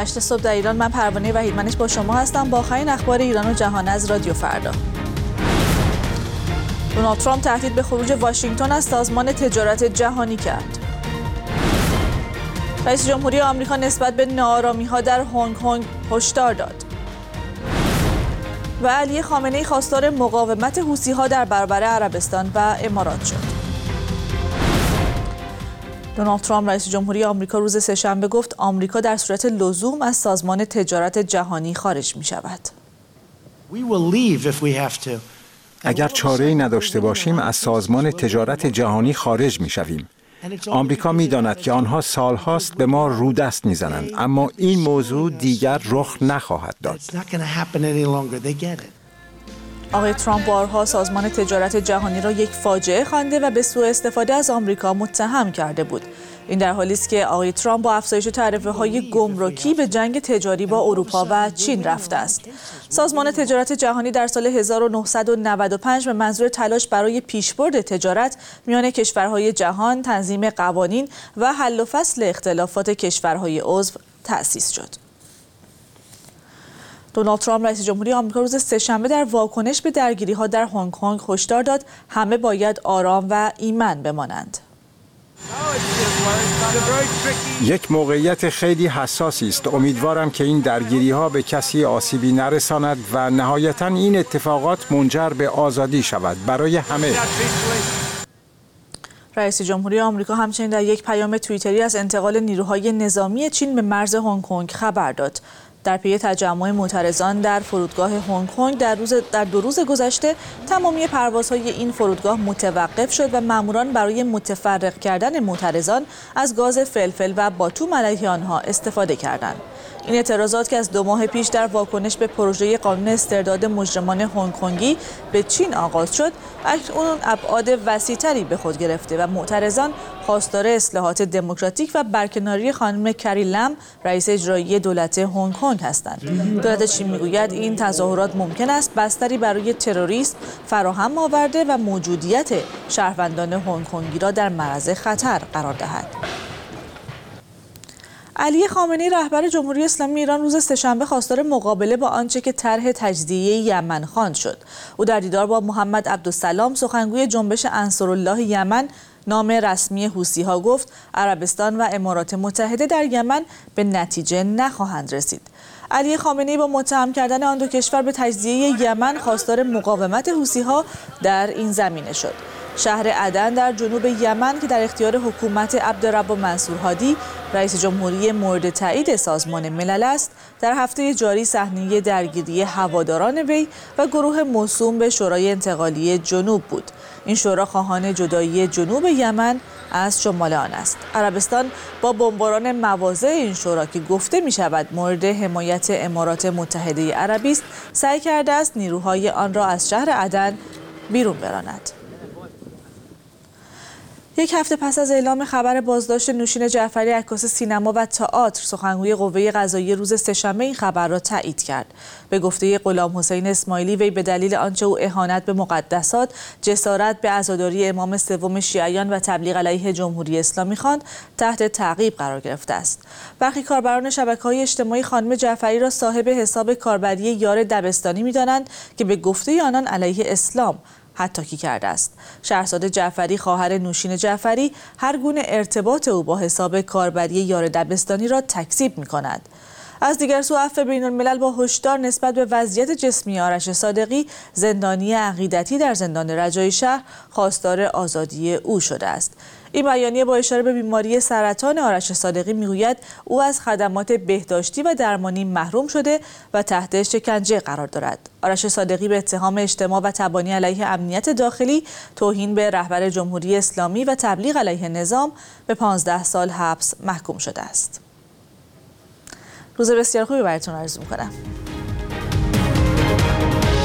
8 صبح در ایران. من پروانه وحیدمنش با شما هستم با آخرین اخبار ایران و جهان از رادیو فردا. دونالد ترامپ تهدید به خروج واشنگتن از سازمان تجارت جهانی کرد. رئیس جمهوری آمریکا نسبت به ناآرامی‌ها در هنگ کنگ هشدار داد. و علی خامنه‌ای خواستار مقاومت حوثی‌ها در برابر عربستان و امارات شد. دونالد ترامپ رئیس جمهوری آمریکا روز سه‌شنبه گفت آمریکا در صورت لزوم از سازمان تجارت جهانی خارج می‌شود. اگر چاره‌ای نداشته باشیم از سازمان تجارت جهانی خارج می‌شویم. آمریکا می‌داند که آنها سال‌هاست به ما رودست می‌زنند، اما این موضوع دیگر رخ نخواهد داد. آقای ترامپ بارها سازمان تجارت جهانی را یک فاجعه خوانده و به سوء استفاده از آمریکا متهم کرده بود. این در حالی است که آقای ترامپ با افزایش تعرفه‌های گمرکی به جنگ تجاری با اروپا و چین رفته است. سازمان تجارت جهانی در سال 1995 به منظور تلاش برای پیشبرد تجارت میان کشورهای جهان، تنظیم قوانین و حل و فصل اختلافات کشورهای عضو تأسیس شد. دونالد ترامپ رئیس جمهوری آمریکا روز سه‌شنبه در واکنش به درگیری‌ها در هنگ کنگ هشدار داد همه باید آرام و ایمن بمانند. یک موقعیت خیلی حساسی است. امیدوارم که این درگیری‌ها به کسی آسیبی نرساند و نهایتاً این اتفاقات منجر به آزادی شود برای همه. رئیس جمهوری آمریکا همچنین در یک پیام توییتری از انتقال نیروهای نظامی چین به مرز هنگ کنگ خبر داد. در پی تجمع معترضان در فرودگاه هنگ کنگ در 2 روز گذشته تمامی پروازهای این فرودگاه متوقف شد و ماموران برای متفرق کردن معترضان از گاز فلفل و باتوم علیه آنها استفاده کردند. این اعتراضات که از 2 ماه پیش در واکنش به پروژه قانون استرداد مجرمان هنگ کنگی به چین آغاز شد، اکنون ابعاد وسیع‌تری به خود گرفته و معترضان خواستار اصلاحات دموکراتیک و برکناری خانم کری لم، رئیس اجرایی دولت هنگ کنگ هستند. دولت چین میگوید این تظاهرات ممکن است بستری برای تروریسم فراهم آورده و موجودیت شهروندان هنگ کنگی را در معرض خطر قرار دهد. علی خامنه‌ای رهبر جمهوری اسلامی ایران روز سه‌شنبه خواستار مقابله با آنچه که طرح تجزیه یمن خواند شد. او در دیدار با محمد عبدالسلام سخنگوی جنبش انصارالله یمن نام رسمی حوثی‌ها گفت عربستان و امارات متحده در یمن به نتیجه نخواهند رسید. علی خامنه‌ای با متهم کردن آن 2 کشور به تجزیه یمن خواستار مقاومت حوثی‌ها در این زمینه شد. شهر عدن در جنوب یمن که در اختیار حکومت عبدالرب منصور هادی رئیس جمهوری مورد تایید سازمان ملل است، در هفته جاری صحنه درگیری هواداران وی و گروه موسوم به شورای انتقالی جنوب بود. این شورا خواهان جدایی جنوب یمن از شمال آن است. عربستان با بمباران مواضع این شورا که گفته می شود مورد حمایت امارات متحده عربی است، سعی کرده است نیروهای آن را از شهر عدن بیرون براند. 1 هفته پس از اعلام خبر بازداشت نوشین جعفری عکاس سینما و تئاتر، سخنگوی قوه قضاییه روز سه‌شنبه این خبر را تایید کرد. به گفته غلام حسین اسماعیلی، وی به دلیل آنچه او اهانت به مقدسات، جسارت به عزاداری امام سوم شیعیان و تبلیغ علیه جمهوری اسلامی خواند، تحت تعقیب قرار گرفته است. برخی کاربران شبکه‌های اجتماعی خانم جعفری را صاحب حساب کاربری یار دبستانی می‌دانند که به گفته آنان علیه اسلام حتی کرده است. شهرزاد جعفری خواهر نوشین جعفری هر گونه ارتباط او با حساب کاربری یار دبستانی را تکذیب می‌کند. از دیگر سو عفو بین‌الملل با هشدار نسبت به وضعیت جسمی آرش صادقی، زندانی عقیدتی در زندان رجایی شهر، خواستار آزادی او شده است. این بیانیه با اشاره به بیماری سرطان آرش صادقی میگوید او از خدمات بهداشتی و درمانی محروم شده و تحت شکنجه قرار دارد. آرش صادقی به اتهام اجتماع و تبانی علیه امنیت داخلی، توهین به رهبر جمهوری اسلامی و تبلیغ علیه نظام به 15 سال حبس محکوم شده است. روز بسیار خوبی براتون آرزو می‌کنم.